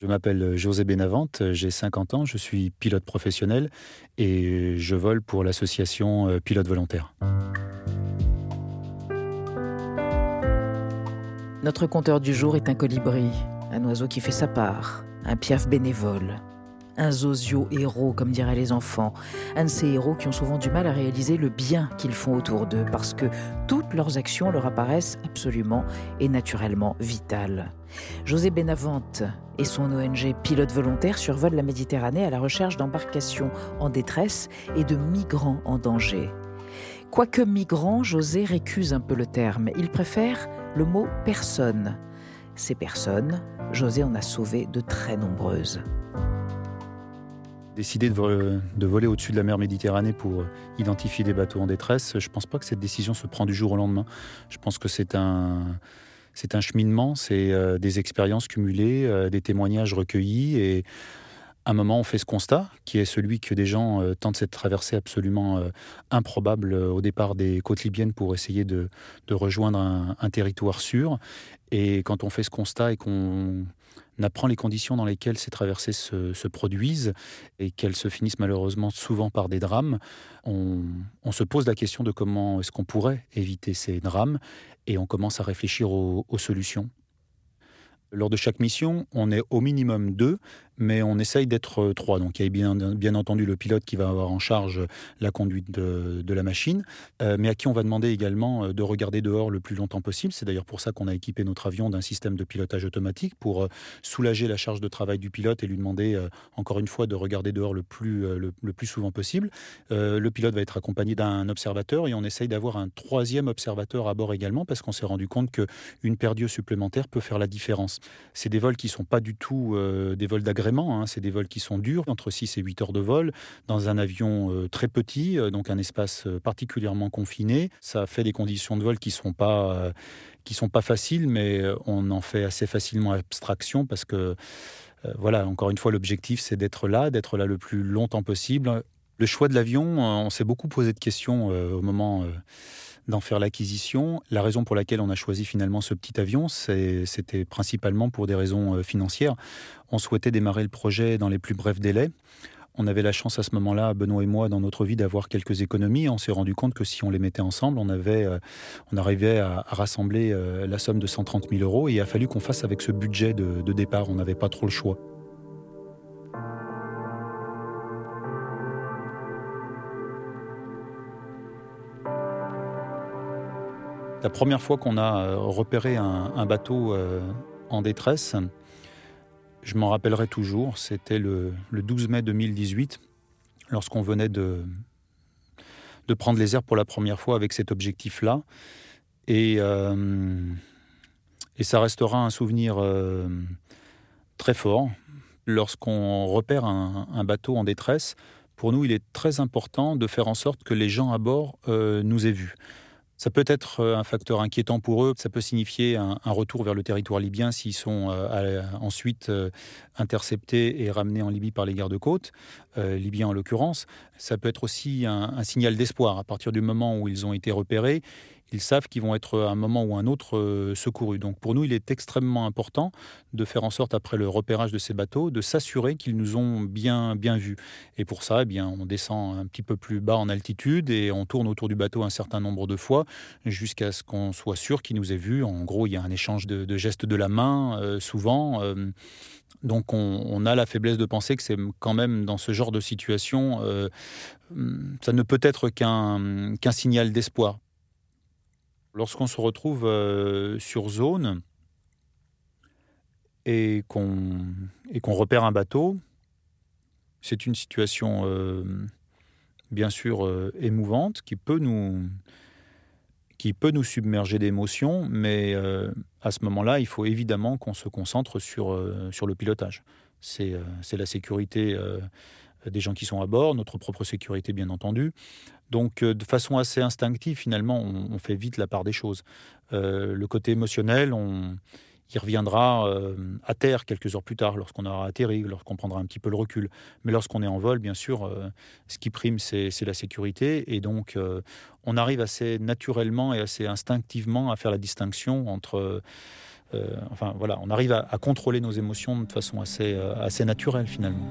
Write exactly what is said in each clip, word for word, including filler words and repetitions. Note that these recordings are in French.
Je m'appelle José Benavente, j'ai cinquante ans, je suis pilote professionnel et je vole pour l'association euh, Pilotes Volontaires. Notre compteur du jour est un colibri, un oiseau qui fait sa part, un piaf bénévole, un zozio héros, comme diraient les enfants, un de ces héros qui ont souvent du mal à réaliser le bien qu'ils font autour d'eux, parce que toutes leurs actions leur apparaissent absolument et naturellement vitales. José Benavente et son O N G Pilotes Volontaires survolent la Méditerranée à la recherche d'embarcations en détresse et de migrants en danger. Quoique migrant, José récuse un peu le terme. Il préfère le mot « personne ». Ces personnes, José en a sauvé de très nombreuses. Décider de, vol- de voler au-dessus de la mer Méditerranée pour identifier des bateaux en détresse, je ne pense pas que cette décision se prend du jour au lendemain. Je pense que c'est un, c'est un cheminement, c'est euh, des expériences cumulées, euh, des témoignages recueillis et à un moment, on fait ce constat, qui est celui que des gens euh, tentent cette traversée absolument euh, improbable euh, au départ des côtes libyennes pour essayer de, de rejoindre un, un territoire sûr. Et quand on fait ce constat et qu'on apprend les conditions dans lesquelles ces traversées se, se produisent et qu'elles se finissent malheureusement souvent par des drames, on, on se pose la question de comment est-ce qu'on pourrait éviter ces drames et on commence à réfléchir aux, aux solutions. Lors de chaque mission, on est au minimum deux, mais on essaye d'être euh, trois. Donc il y a bien, bien entendu le pilote qui va avoir en charge la conduite de, de la machine, euh, mais à qui on va demander également euh, de regarder dehors le plus longtemps possible. C'est d'ailleurs pour ça qu'on a équipé notre avion d'un système de pilotage automatique pour euh, soulager la charge de travail du pilote et lui demander euh, encore une fois de regarder dehors le plus, euh, le, le plus souvent possible. Euh, le pilote va être accompagné d'un observateur et on essaye d'avoir un troisième observateur à bord également parce qu'on s'est rendu compte qu'une paire d'yeux supplémentaire peut faire la différence. C'est des vols qui ne sont pas du tout euh, des vols d'agrément, hein. C'est des vols qui sont durs, entre six et huit heures de vol, dans un avion euh, très petit, euh, donc un espace euh, particulièrement confiné. Ça fait des conditions de vol qui ne sont pas, euh, qui sont pas faciles, mais euh, on en fait assez facilement abstraction parce que, euh, voilà, encore une fois, l'objectif, c'est d'être là, d'être là le plus longtemps possible. Le choix de l'avion, euh, on s'est beaucoup posé de questions euh, au moment... Euh, d'en faire l'acquisition. La raison pour laquelle on a choisi finalement ce petit avion, c'est, c'était principalement pour des raisons euh, financières. On souhaitait démarrer le projet dans les plus brefs délais. On avait la chance à ce moment-là, Benoît et moi, dans notre vie, d'avoir quelques économies. On s'est rendu compte que si on les mettait ensemble, on, avait, euh, on arrivait à, à rassembler euh, la somme de cent trente mille euros et il a fallu qu'on fasse avec ce budget de, de départ. On n'avait pas trop le choix. La première fois qu'on a euh, repéré un, un bateau euh, en détresse, je m'en rappellerai toujours, c'était le, le douze mai deux mille dix-huit, lorsqu'on venait de, de prendre les airs pour la première fois avec cet objectif-là. Et, euh, et ça restera un souvenir euh, très fort. Lorsqu'on repère un, un bateau en détresse, pour nous, il est très important de faire en sorte que les gens à bord euh, nous aient vus. Ça peut être un facteur inquiétant pour eux, ça peut signifier un, un retour vers le territoire libyen s'ils sont euh, à, ensuite euh, interceptés et ramenés en Libye par les gardes-côtes, euh, libyens en l'occurrence. Ça peut être aussi un, un signal d'espoir. À partir du moment où ils ont été repérés, ils savent qu'ils vont être à un moment ou un autre euh, secourus. Donc pour nous, il est extrêmement important de faire en sorte, après le repérage de ces bateaux, de s'assurer qu'ils nous ont bien, bien vus. Et pour ça, eh bien, on descend un petit peu plus bas en altitude et on tourne autour du bateau un certain nombre de fois jusqu'à ce qu'on soit sûr qu'ils nous aient vus. En gros, il y a un échange de, de gestes de la main, euh, souvent. Euh, donc on, on a la faiblesse de penser que c'est quand même dans ce genre de situation, euh, ça ne peut être qu'un, qu'un signal d'espoir. Lorsqu'on se retrouve euh, sur zone et qu'on, et qu'on repère un bateau, c'est une situation euh, bien sûr euh, émouvante qui peut nous, qui peut nous submerger d'émotions, mais euh, à ce moment-là, il faut évidemment qu'on se concentre sur, euh, sur le pilotage. C'est, euh, c'est la sécurité euh, des gens qui sont à bord, notre propre sécurité bien entendu. Donc euh, de façon assez instinctive, finalement, on, on fait vite la part des choses. Euh, le côté émotionnel, on, il reviendra euh, à terre quelques heures plus tard, lorsqu'on aura atterri, lorsqu'on prendra un petit peu le recul. Mais lorsqu'on est en vol, bien sûr, euh, ce qui prime, c'est, c'est la sécurité. Et donc, euh, on arrive assez naturellement et assez instinctivement à faire la distinction entre Euh, enfin voilà, on arrive à, à contrôler nos émotions de façon assez, euh, assez naturelle finalement.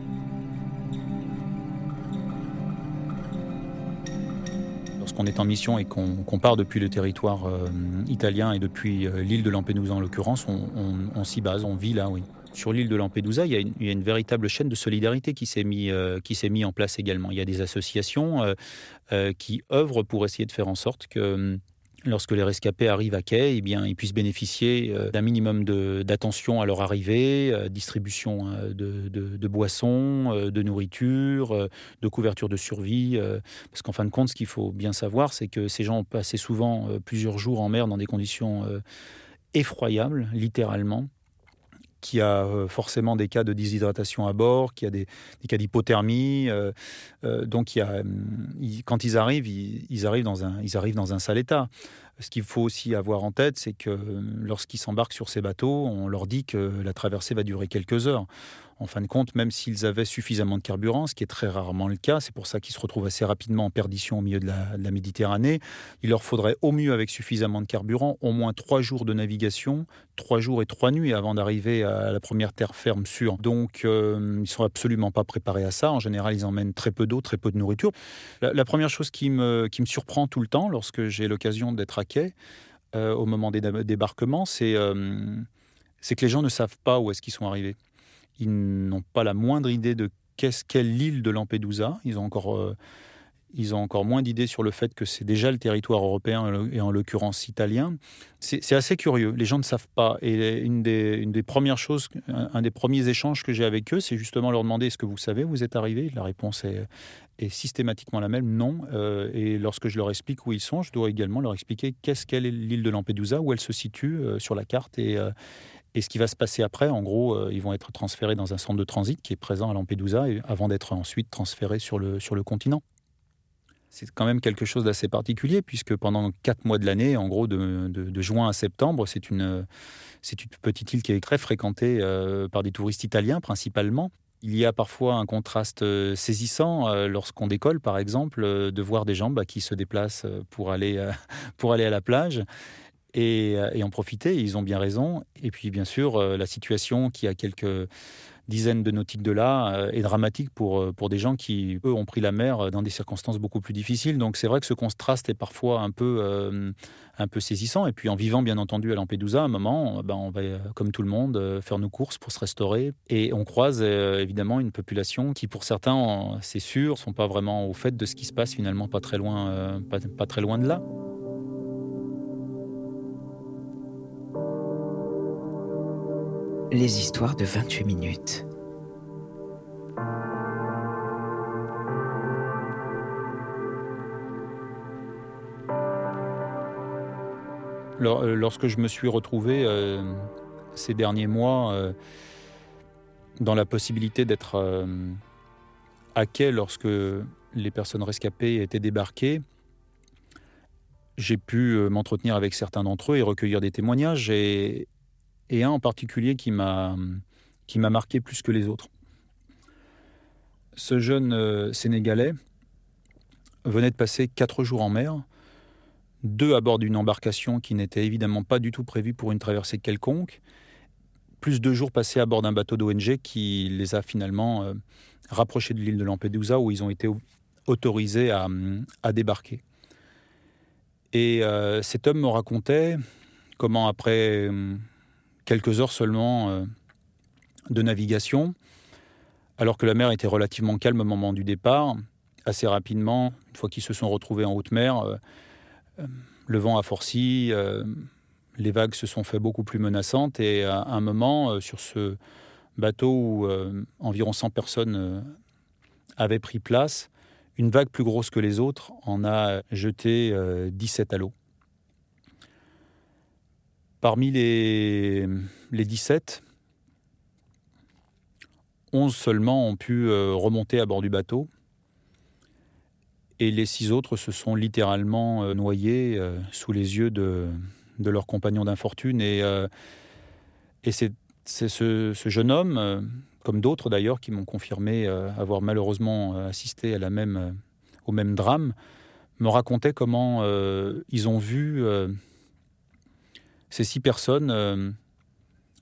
Lorsqu'on est en mission et qu'on, qu'on part depuis le territoire euh, italien et depuis euh, l'île de Lampedusa en l'occurrence, on, on, on s'y base, on vit là, oui. Sur l'île de Lampedusa, il y a une, il y a une véritable chaîne de solidarité qui s'est mis, euh, qui s'est mis en place également. Il y a des associations euh, euh, qui œuvrent pour essayer de faire en sorte que lorsque les rescapés arrivent à quai, eh bien, ils puissent bénéficier euh, d'un minimum de, d'attention à leur arrivée, euh, distribution euh, de, de, de boissons, euh, de nourriture, euh, de couverture de survie. Euh, parce qu'en fin de compte, ce qu'il faut bien savoir, c'est que ces gens ont passé souvent euh, plusieurs jours en mer dans des conditions euh, effroyables, littéralement, qu'il y a euh, forcément des cas de déshydratation à bord, qu'il y a des, des cas d'hypothermie. Euh, euh, donc, il y a, il, quand ils arrivent, ils, ils, arrivent dans un, ils arrivent dans un sale état. Ce qu'il faut aussi avoir en tête, c'est que lorsqu'ils s'embarquent sur ces bateaux, on leur dit que la traversée va durer quelques heures. En fin de compte, même s'ils avaient suffisamment de carburant, ce qui est très rarement le cas, c'est pour ça qu'ils se retrouvent assez rapidement en perdition au milieu de la, de la Méditerranée, il leur faudrait au mieux, avec suffisamment de carburant, au moins trois jours de navigation, trois jours et trois nuits avant d'arriver à la première terre ferme sûre. Donc, euh, ils ne sont absolument pas préparés à ça. En général, ils emmènent très peu d'eau, très peu de nourriture. La, la première chose qui me, qui me surprend tout le temps, lorsque j'ai l'occasion d'être à quai, euh, au moment des débarquements, c'est, euh, c'est que les gens ne savent pas où est-ce qu'ils sont arrivés. Ils n'ont pas la moindre idée de qu'est-ce qu'est l'île de Lampedusa. Ils ont encore, euh, ils ont encore moins d'idées sur le fait que c'est déjà le territoire européen et en l'occurrence italien. C'est, c'est assez curieux. Les gens ne savent pas. Et une des, une des premières choses, un, un des premiers échanges que j'ai avec eux, c'est justement leur demander: est-ce que vous savez où vous êtes arrivés ? La réponse est, est systématiquement la même: non. Euh, et lorsque je leur explique où ils sont, je dois également leur expliquer qu'est-ce qu'est l'île de Lampedusa, où elle se situe euh, sur la carte et euh, Et ce qui va se passer après, en gros, euh, ils vont être transférés dans un centre de transit qui est présent à Lampedusa et, avant d'être ensuite transférés sur le, sur le continent. C'est quand même quelque chose d'assez particulier puisque pendant quatre mois de l'année, en gros de, de, de juin à septembre, c'est une, c'est une petite île qui est très fréquentée euh, par des touristes italiens principalement. Il y a parfois un contraste euh, saisissant euh, lorsqu'on décolle, par exemple, euh, de voir des gens bah, qui se déplacent pour aller, euh, pour aller à la plage. Et, et en profiter, ils ont bien raison. Et puis bien sûr, euh, la situation qui a quelques dizaines de nautiques de là euh, est dramatique pour, pour des gens qui, eux, ont pris la mer dans des circonstances beaucoup plus difficiles. Donc c'est vrai que ce contraste est parfois un peu, euh, un peu saisissant. Et puis en vivant bien entendu à Lampedusa, à un moment, ben, on va, comme tout le monde, faire nos courses pour se restaurer. Et on croise euh, évidemment une population qui, pour certains, c'est sûr, ne sont pas vraiment au fait de ce qui se passe finalement pas très loin, euh, pas, pas très loin de là. Les histoires de vingt-huit minutes. Lorsque je me suis retrouvé euh, ces derniers mois euh, dans la possibilité d'être euh, à quai lorsque les personnes rescapées étaient débarquées, j'ai pu euh, m'entretenir avec certains d'entre eux et recueillir des témoignages. Et, et un en particulier qui m'a, qui m'a marqué plus que les autres. Ce jeune euh, Sénégalais venait de passer quatre jours en mer, deux à bord d'une embarcation qui n'était évidemment pas du tout prévue pour une traversée quelconque, plus deux jours passés à bord d'un bateau d'O N G qui les a finalement euh, rapprochés de l'île de Lampedusa où ils ont été autorisés à, à débarquer. Et euh, cet homme me racontait comment, après euh, quelques heures seulement euh, de navigation, alors que la mer était relativement calme au moment du départ, assez rapidement, une fois qu'ils se sont retrouvés en haute mer, euh, euh, le vent a forci, euh, les vagues se sont fait beaucoup plus menaçantes, et à un moment, euh, sur ce bateau où euh, environ cent personnes euh, avaient pris place, une vague plus grosse que les autres en a jeté euh, dix-sept à l'eau. Parmi les, les dix-sept, onze seulement ont pu euh, remonter à bord du bateau, et les six autres se sont littéralement euh, noyés euh, sous les yeux de, de leurs compagnons d'infortune. Et, euh, et c'est, c'est ce, ce jeune homme, euh, comme d'autres d'ailleurs, qui m'ont confirmé euh, avoir malheureusement euh, assisté à la même, euh, au même drame, me racontait comment euh, ils ont vu euh, ces six personnes euh,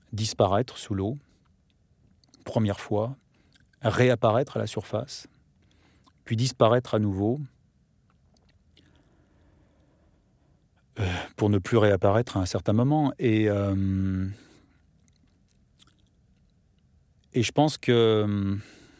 disparaître sous l'eau, première fois, réapparaître à la surface, puis disparaître à nouveau, euh, pour ne plus réapparaître à un certain moment. Et, euh, et je pense que euh,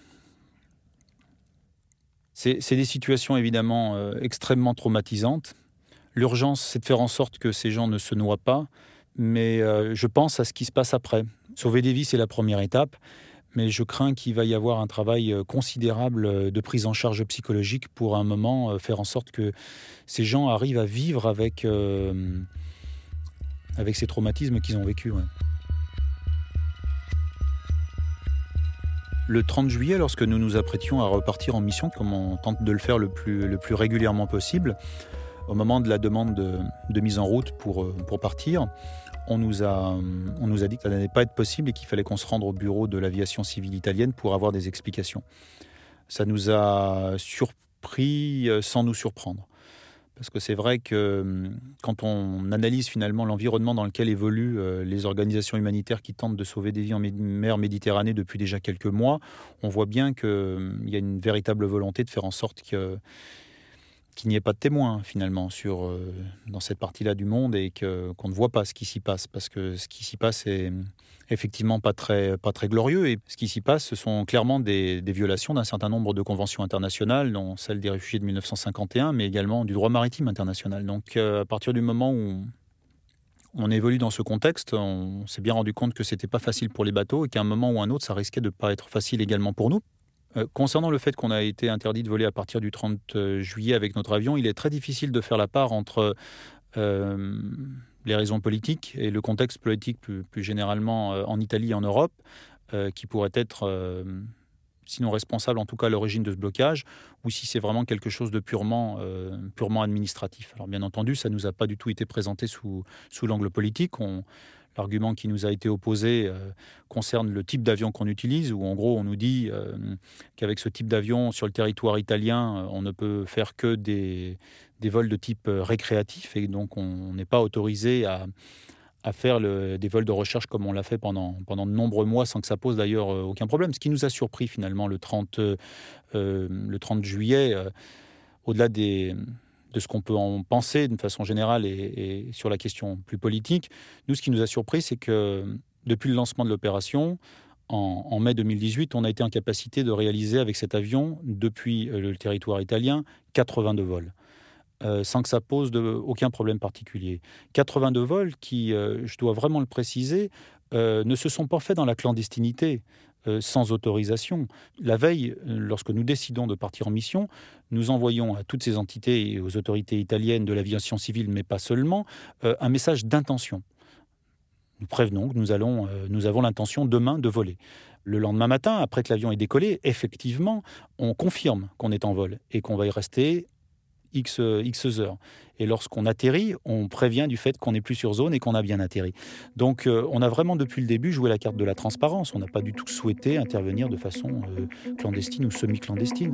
c'est, c'est des situations évidemment euh, extrêmement traumatisantes. L'urgence, c'est de faire en sorte que ces gens ne se noient pas, mais euh, je pense à ce qui se passe après. Sauver des vies, c'est la première étape, mais je crains qu'il va y avoir un travail euh, considérable euh, de prise en charge psychologique pour à un moment euh, faire en sorte que ces gens arrivent à vivre avec, euh, avec ces traumatismes qu'ils ont vécus. Ouais. Le trente juillet, lorsque nous nous apprêtions à repartir en mission, comme on tente de le faire le plus, le plus régulièrement possible, au moment de la demande de, de mise en route pour, pour partir, on nous, a, on nous a dit que ça n'allait pas être possible et qu'il fallait qu'on se rende au bureau de l'aviation civile italienne pour avoir des explications. Ça nous a surpris sans nous surprendre. Parce que c'est vrai que quand on analyse finalement l'environnement dans lequel évoluent les organisations humanitaires qui tentent de sauver des vies en mer Méditerranée depuis déjà quelques mois, on voit bien qu'il y a une véritable volonté de faire en sorte que qu'il n'y ait pas de témoins finalement sur, euh, dans cette partie-là du monde et que, qu'on ne voit pas ce qui s'y passe, parce que ce qui s'y passe est effectivement pas très, pas très glorieux, et ce qui s'y passe, ce sont clairement des, des violations d'un certain nombre de conventions internationales, dont celle des réfugiés de mille neuf cent cinquante et un, mais également du droit maritime international. Donc euh, à partir du moment où on évolue dans ce contexte, on s'est bien rendu compte que c'était pas facile pour les bateaux et qu'à un moment ou un autre, ça risquait de ne pas être facile également pour nous. Euh, concernant le fait qu'on a été interdit de voler à partir du trente juillet avec notre avion, il est très difficile de faire la part entre euh, les raisons politiques et le contexte politique plus, plus généralement euh, en Italie et en Europe, euh, qui pourrait être, euh, sinon responsable, en tout cas à l'origine de ce blocage, ou si c'est vraiment quelque chose de purement, euh, purement administratif. Alors bien entendu, ça ne nous a pas du tout été présenté sous, sous l'angle politique. On, L'argument qui nous a été opposé euh, concerne le type d'avion qu'on utilise, où en gros on nous dit euh, qu'avec ce type d'avion sur le territoire italien, euh, on ne peut faire que des, des vols de type euh, récréatif, et donc on n'est pas autorisé à, à faire le, des vols de recherche comme on l'a fait pendant, pendant de nombreux mois, sans que ça pose d'ailleurs euh, aucun problème. Ce qui nous a surpris finalement le trente, euh, le trente juillet, euh, au-delà des... de ce qu'on peut en penser d'une façon générale et, et sur la question plus politique. Nous, ce qui nous a surpris, c'est que depuis le lancement de l'opération, en, en mai deux mille dix-huit, on a été en capacité de réaliser avec cet avion, depuis le territoire italien, quatre-vingt-deux vols, euh, sans que ça pose de, aucun problème particulier. quatre-vingt-deux vols qui, euh, je dois vraiment le préciser, euh, ne se sont pas faits dans la clandestinité. Euh, sans autorisation. La veille, lorsque nous décidons de partir en mission, nous envoyons à toutes ces entités et aux autorités italiennes de l'aviation civile, mais pas seulement, euh, un message d'intention. Nous prévenons que nous, allons, euh, nous avons l'intention demain de voler. Le lendemain matin, après que l'avion est décollé, effectivement, on confirme qu'on est en vol et qu'on va y rester X, X heures. Et lorsqu'on atterrit, on prévient du fait qu'on n'est plus sur zone et qu'on a bien atterri. Donc euh, on a vraiment depuis le début joué la carte de la transparence. On n'a pas du tout souhaité intervenir de façon euh, clandestine ou semi-clandestine.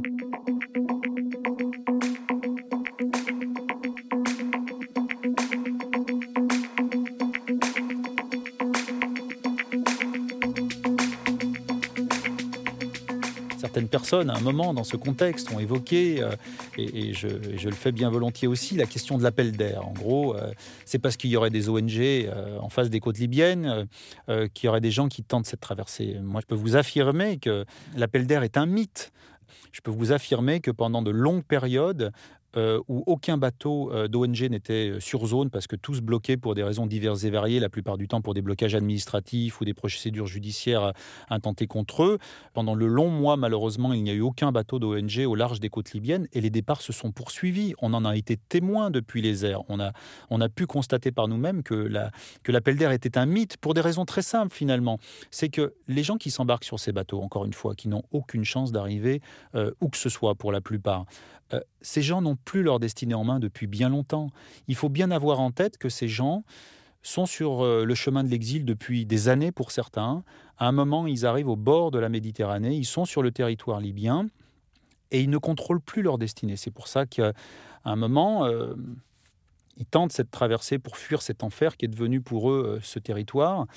Certaines personnes, à un moment, dans ce contexte, ont évoqué, euh, et, et, je, et je le fais bien volontiers aussi, la question de l'appel d'air. En gros, euh, c'est parce qu'il y aurait des O N G euh, en face des côtes libyennes euh, qu'il y aurait des gens qui tentent cette traversée. Moi, je peux vous affirmer que l'appel d'air est un mythe. Je peux vous affirmer que pendant de longues périodes, Euh, où aucun bateau euh, d'O N G n'était sur zone parce que tous bloqués pour des raisons diverses et variées, la plupart du temps pour des blocages administratifs ou des procédures judiciaires intentées contre eux. Pendant le long mois, malheureusement, il n'y a eu aucun bateau d'O N G au large des côtes libyennes et les départs se sont poursuivis. On en a été témoin depuis les airs. On a, on a pu constater par nous-mêmes que, la, que l'appel d'air était un mythe pour des raisons très simples finalement. C'est que les gens qui s'embarquent sur ces bateaux, encore une fois, qui n'ont aucune chance d'arriver euh, où que ce soit pour la plupart, Euh, ces gens n'ont plus leur destinée en main depuis bien longtemps. Il faut bien avoir en tête que ces gens sont sur euh, le chemin de l'exil depuis des années pour certains. À un moment, ils arrivent au bord de la Méditerranée, ils sont sur le territoire libyen et ils ne contrôlent plus leur destinée. C'est pour ça qu'à un moment, euh, ils tentent cette traversée pour fuir cet enfer qui est devenu pour eux euh, ce territoire.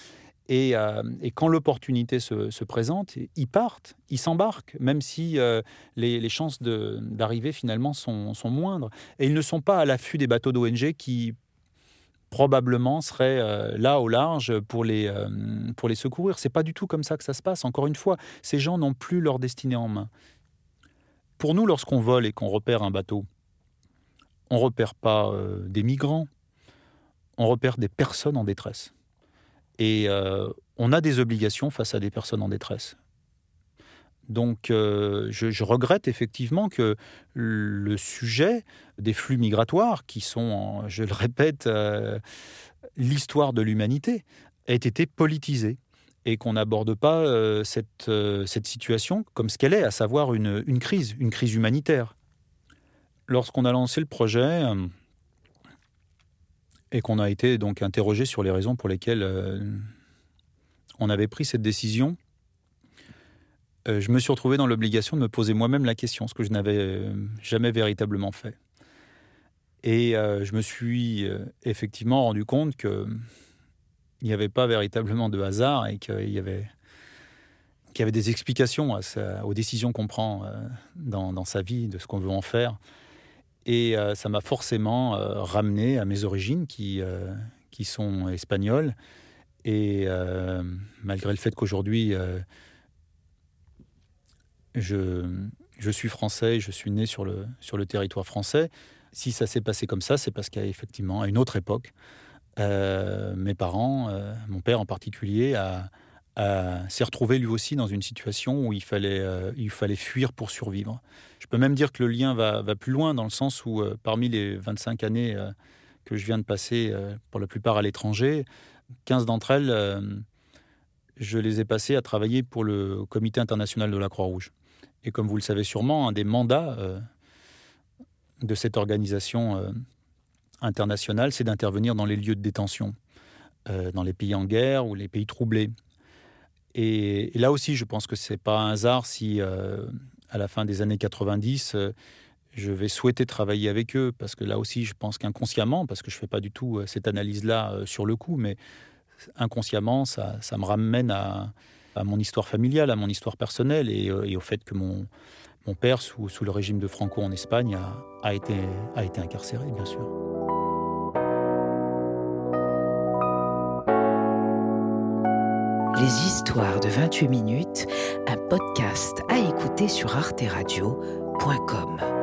Et, euh, et quand l'opportunité se, se présente, ils partent, ils s'embarquent, même si euh, les, les chances de, d'arriver finalement sont, sont moindres. Et ils ne sont pas à l'affût des bateaux d'O N G qui probablement seraient euh, là au large pour les, euh, pour les secourir. C'est pas du tout comme ça que ça se passe. Encore une fois, ces gens n'ont plus leur destinée en main. Pour nous, lorsqu'on vole et qu'on repère un bateau, on ne repère pas euh, des migrants, on repère des personnes en détresse. Et euh, on a des obligations face à des personnes en détresse. Donc euh, je, je regrette effectivement que le sujet des flux migratoires, qui sont, je le répète, euh, l'histoire de l'humanité, ait été politisé et qu'on n'aborde pas euh, cette, euh, cette situation comme ce qu'elle est, à savoir une, une crise, une crise humanitaire. Lorsqu'on a lancé le projet euh, et qu'on a été donc interrogé sur les raisons pour lesquelles euh, on avait pris cette décision, euh, je me suis retrouvé dans l'obligation de me poser moi-même la question, ce que je n'avais euh, jamais véritablement fait. Et euh, je me suis euh, effectivement rendu compte qu'il n'y avait pas véritablement de hasard et qu'il y avait, qu'il y avait des explications à ça, aux décisions qu'on prend euh, dans, dans sa vie, de ce qu'on veut en faire. Et euh, ça m'a forcément euh, ramené à mes origines qui, euh, qui sont espagnoles. Et euh, malgré le fait qu'aujourd'hui, euh, je, je suis français, je suis né sur le, sur le territoire français, si ça s'est passé comme ça, c'est parce qu'effectivement, à une autre époque, euh, mes parents, euh, mon père en particulier, a, a, s'est retrouvé lui aussi dans une situation où il fallait, euh, il fallait fuir pour survivre. Je peux même dire que le lien va, va plus loin, dans le sens où, euh, parmi les vingt-cinq années euh, que je viens de passer, euh, pour la plupart à l'étranger, quinze d'entre elles, euh, je les ai passées à travailler pour le Comité international de la Croix-Rouge. Et comme vous le savez sûrement, un des mandats euh, de cette organisation euh, internationale, c'est d'intervenir dans les lieux de détention, euh, dans les pays en guerre ou les pays troublés. Et, et là aussi, je pense que ce n'est pas un hasard si, euh, à la fin des années quatre-vingt-dix, euh, je vais souhaiter travailler avec eux, parce que là aussi, je pense qu'inconsciemment, parce que je ne fais pas du tout cette analyse-là euh, sur le coup, mais inconsciemment, ça, ça me ramène à, à mon histoire familiale, à mon histoire personnelle, et, euh, et au fait que mon, mon père, sous, sous le régime de Franco en Espagne, a, a, été, a été incarcéré, bien sûr. Les histoires de vingt-huit minutes, un podcast à écouter sur arte radio point com.